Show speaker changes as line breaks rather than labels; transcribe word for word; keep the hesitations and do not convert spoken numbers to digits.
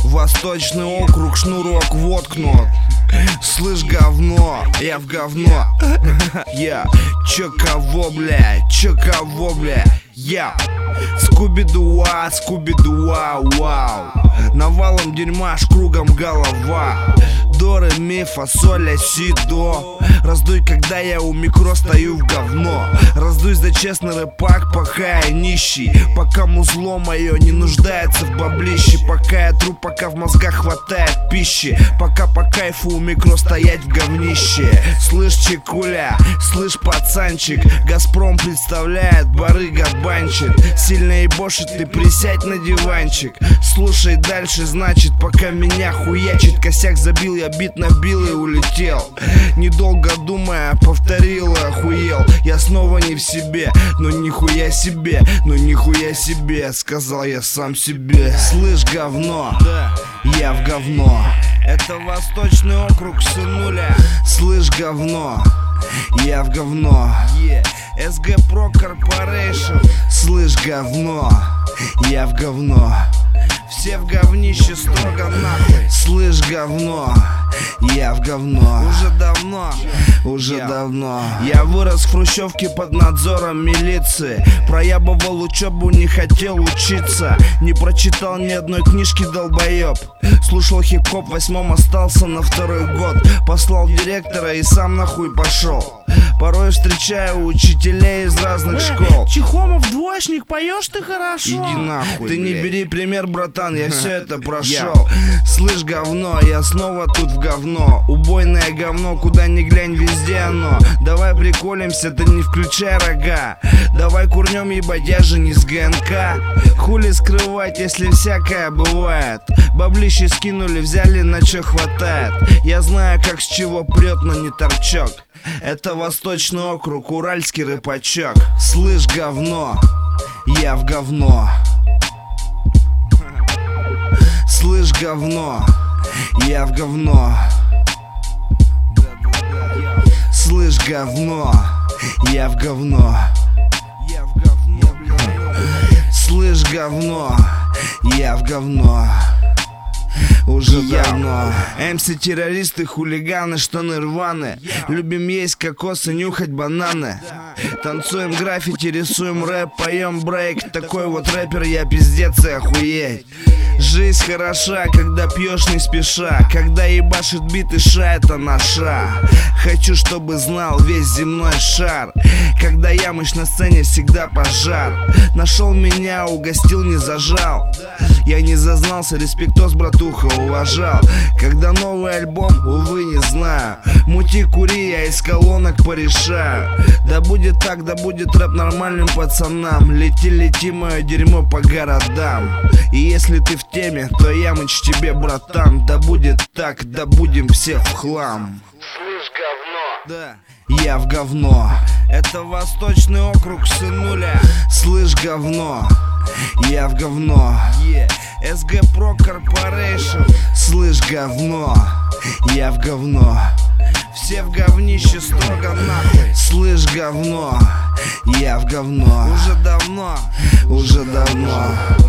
Восточный округ, шнурок воткнут. Слышь, говно, я в говно. Я, чё кого, бля, чё кого, бля. Я Скуби-дуа, Скуби-дуа, вау. Навалом дерьма, аж кругом голова. До, ре, ми, фа, соль, ля, си, до. Раздуй, когда я у микро стою в говно. Раздуй за честный рэпак, пока я нищий. Пока музло мое не нуждается в баблище. Пока я тру, пока в мозгах хватает пищи. Пока по кайфу у микро стоять в говнище. Слышь, чекуля, слышь, пацанчик, Газпром представляет, барыга банчит. Сильно ебошит, ты присядь на диванчик. Слушай дальше, значит, пока меня хуячит. Косяк забил, я бит набил и улетел. Недолго думая, повторил и охуел. Я снова не в себе, но нихуя себе, но нихуя себе, сказал я сам себе. Слышь, говно, я в говно. Это Восточный округ, сынуля. Слышь, говно, я в говно. эс гэ Pro Corporation. Слышь, говно, я в говно. Все в говнище строго нахуй. Слышь, говно, я в говно. Уже давно, уже я. давно Я вырос в хрущевке под надзором милиции. Проябывал учебу, не хотел учиться. Не прочитал ни одной книжки, долбоеб. Слушал хип-хоп, в восьмом остался на второй год. Послал директора и сам нахуй пошел. Порой встречаю учителей из разных школ.
Чихомов, двоечник, поешь ты хорошо.
Иди нахуй, ты не бери пример, братан, я все это прошел. Слышь, говно, я снова тут в говно. Убойное говно, куда ни глянь, везде оно. Давай приколимся, ты не включай рога. Давай курнем, ебать, я же не с гэ эн ка. Хули скрывать, если всякое бывает. Баблище скинули, взяли на чё хватает. Я знаю, как с чего прет, но не торчок. Это Восточный округ, уральский рэпачок. Слышь, говно, я в говно. Слышь, говно, я в говно. Слышь, говно, я в говно. Слышь, говно, я в говно. Уже давно. эм си-террористы, хулиганы, штаны рваны. Любим есть кокосы, нюхать бананы. Танцуем граффити, рисуем рэп, поем брейк. Такой вот рэпер я, пиздец и охуеть. Жизнь хороша, когда пьешь не спеша. Когда ебашит бит и ша, это наша. Хочу, чтобы знал весь земной шар. Когда я мощь на сцене, всегда пожар. Нашел меня, угостил, не зажал. Я не зазнался, респектос, братуха, уважал. Когда новый альбом, увы, не знаю. Мути, кури, я из колонок порешаю. Да будет так, да будет рэп нормальным пацанам. Лети, лети, мое дерьмо по городам. И если ты в теме, то я мочь тебе, братан. Да будет так, да будем все в хлам.
Слышь, говно,
да, я в говно. Это Восточный округ, сынуля. Слышь, говно, я в говно. эс гэ Pro Corporation. Слышь, говно, я в говно. Все в говнище строго нахуй. Слышь, говно, я в говно. Уже давно, уже давно